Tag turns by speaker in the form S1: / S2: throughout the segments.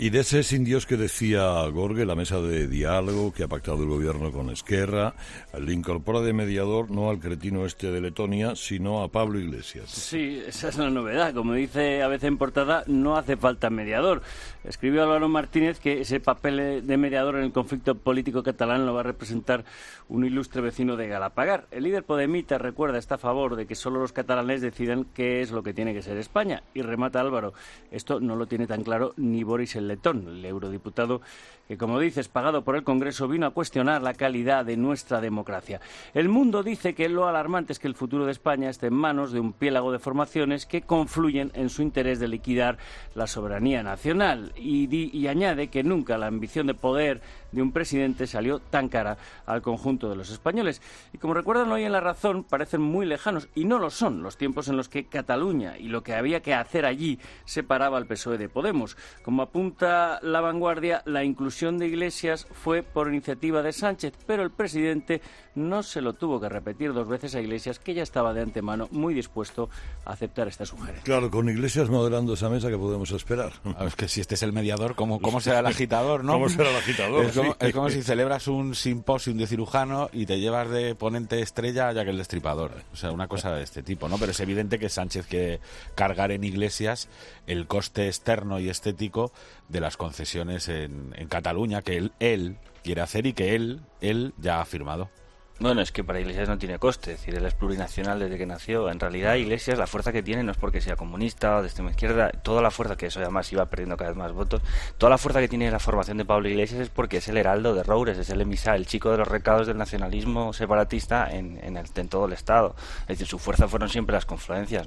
S1: Y de ese sin Dios que decía Gorge, la mesa de diálogo que ha pactado el gobierno con Esquerra, le incorpora de mediador no al cretino este de Letonia, sino a Pablo Iglesias.
S2: Sí, esa es la novedad. Como dice a veces en portada, no hace falta mediador. Escribió Álvaro Martínez que ese papel de mediador en el conflicto político catalán lo va a representar un ilustre vecino de Galapagar. El líder podemita, recuerda, está a favor de que solo los catalanes decidan qué es lo que tiene que ser España. Y remata Álvaro, esto no lo tiene tan claro ni Boris el letón, el eurodiputado que, como dices, pagado por el Congreso, vino a cuestionar la calidad de nuestra democracia. El Mundo dice que lo alarmante es que el futuro de España esté en manos de un piélago de formaciones que confluyen en su interés de liquidar la soberanía nacional y añade que nunca la ambición de poder de un presidente salió tan cara al conjunto de los españoles. Y como recuerdan hoy en La Razón, parecen muy lejanos, y no lo son, los tiempos en los que Cataluña y lo que había que hacer allí separaba al PSOE de Podemos. Como apunta La Vanguardia, la inclusión de Iglesias fue por iniciativa de Sánchez, pero el presidente no se lo tuvo que repetir dos veces a Iglesias, que ya estaba de antemano muy dispuesto a aceptar esta sugerencia.
S1: Claro, con Iglesias moderando esa mesa, ¿qué podemos esperar?
S3: Es que si este es el mediador, ¿cómo será el agitador, no?
S1: ¿Cómo será el agitador?
S3: Es como si celebras un simposio de cirujano y te llevas de ponente estrella a Jack el Destripador. O sea, una cosa de este tipo, ¿no? Pero es evidente que Sánchez quiere cargar en Iglesias el coste externo y estético de las concesiones en Cataluña que él quiere hacer y que él ya ha firmado.
S4: Bueno, es que para Iglesias no tiene coste, es decir, él es plurinacional desde que nació. En realidad, Iglesias, la fuerza que tiene no es porque sea comunista o de extrema izquierda, toda la fuerza, que eso además iba perdiendo cada vez más votos, toda la fuerza que tiene la formación de Pablo Iglesias es porque es el heraldo de Roures, es el emisario, el chico de los recados del nacionalismo separatista en todo el Estado. Es decir, su fuerza fueron siempre las confluencias,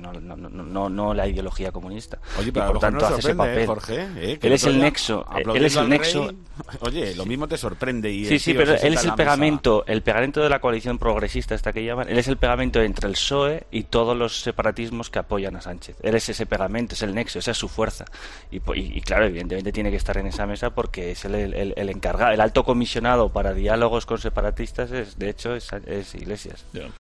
S4: no la ideología comunista.
S3: Oye, pero
S4: y por tanto hace ese papel.
S3: Jorge,
S4: él es el nexo. Él es el nexo.
S3: Oye, lo mismo te sorprende. Y
S4: sí, pero él es el pegamento de la coalición progresista esta que llaman, él es el pegamento entre el PSOE y todos los separatismos que apoyan a Sánchez. Él es ese pegamento, es el nexo, esa es su fuerza. Y claro, evidentemente tiene que estar en esa mesa porque es el encargado, el alto comisionado para diálogos con separatistas, de hecho es Iglesias.